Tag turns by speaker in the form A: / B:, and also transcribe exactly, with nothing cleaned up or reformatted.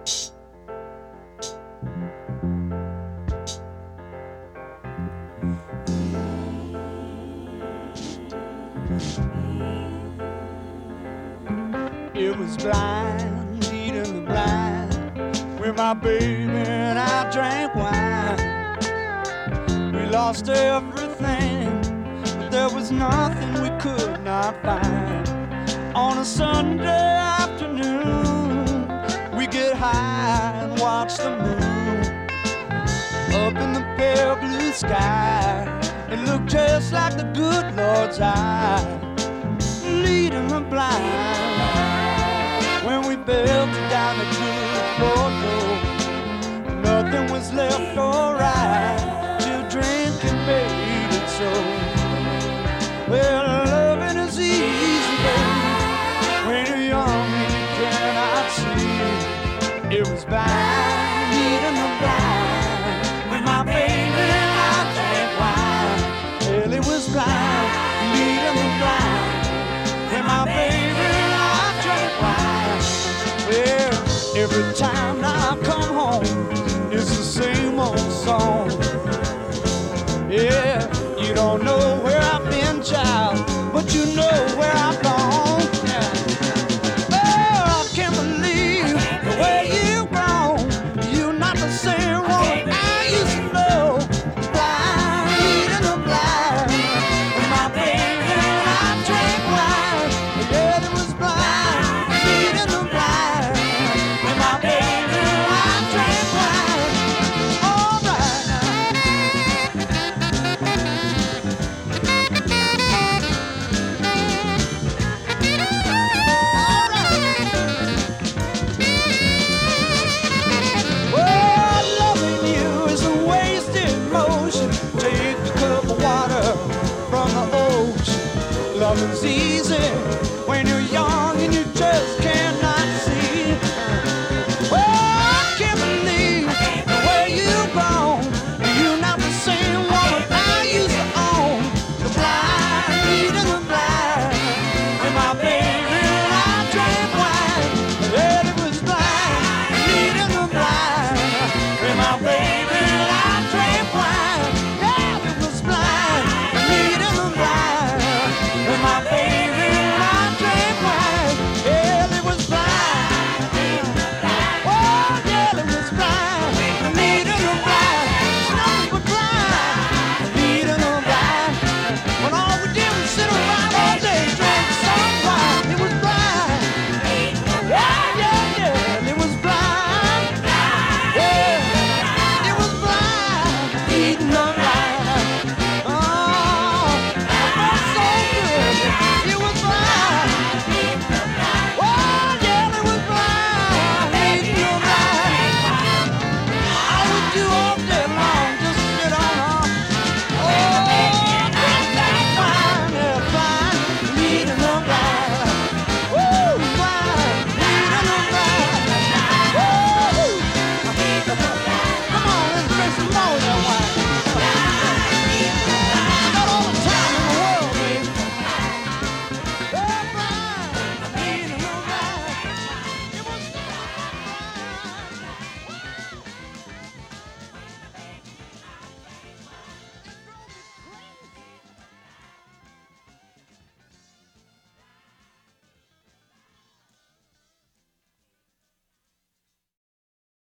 A: It was blind, leading the blind. With my baby and I drank wine. We lost everything, but there was nothing we could not find. On a Sunday afternoon, we get high and watch the moon. Up in the pale blue sky, it looked just like the good Lord's eye, leading the blind. When we built down the good Bordeaux, nothing was left or right till drinking made it so. Well, loving is easy, baby, when you're young and you cannot see. It was blind.